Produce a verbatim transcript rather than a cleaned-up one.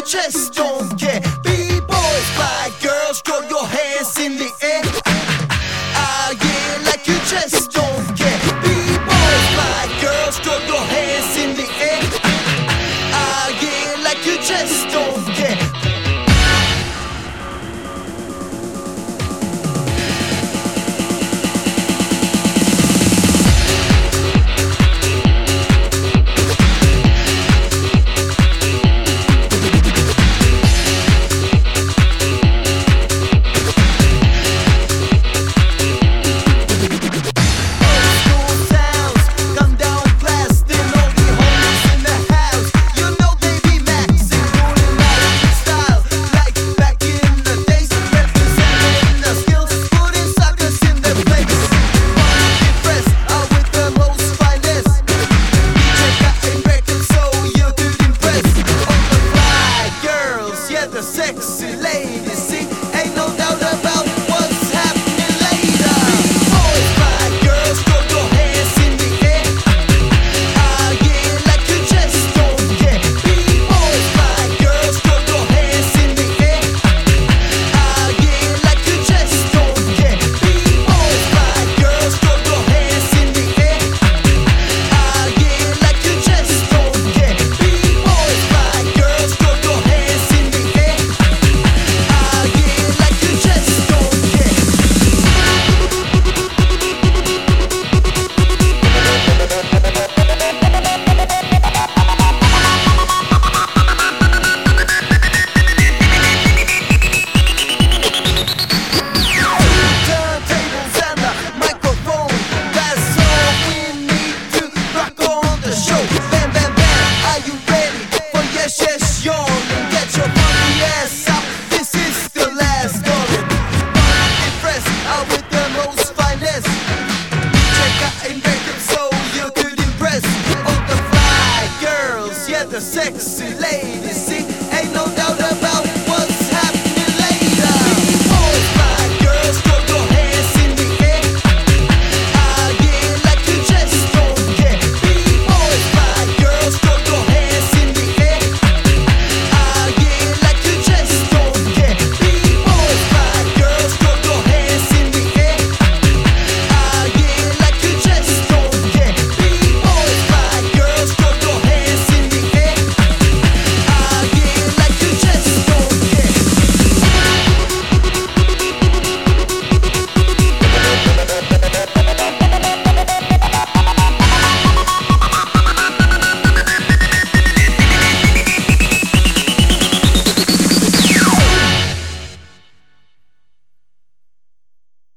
just don't care. B-boys, fly girls, throw your hands in the air. Ah, yeah, like you just don't care. B-boys, fly girls, throw your hands in the air. Ah, yeah, like you just don't care. The sexy ladies, see, ain't no doubt about what's happening later. Boys, fly girls, throw your hands in the air. Ah, yeah, like you just don't care. B-boys, fly girls, throw your hands in the air. Ah, yeah, like you just don't care. B-boys, fly girls, throw your hands in the air. Ah, yeah, like you just don't care. B-boys, fly girls, throw your hands in the air. The sexy ladies.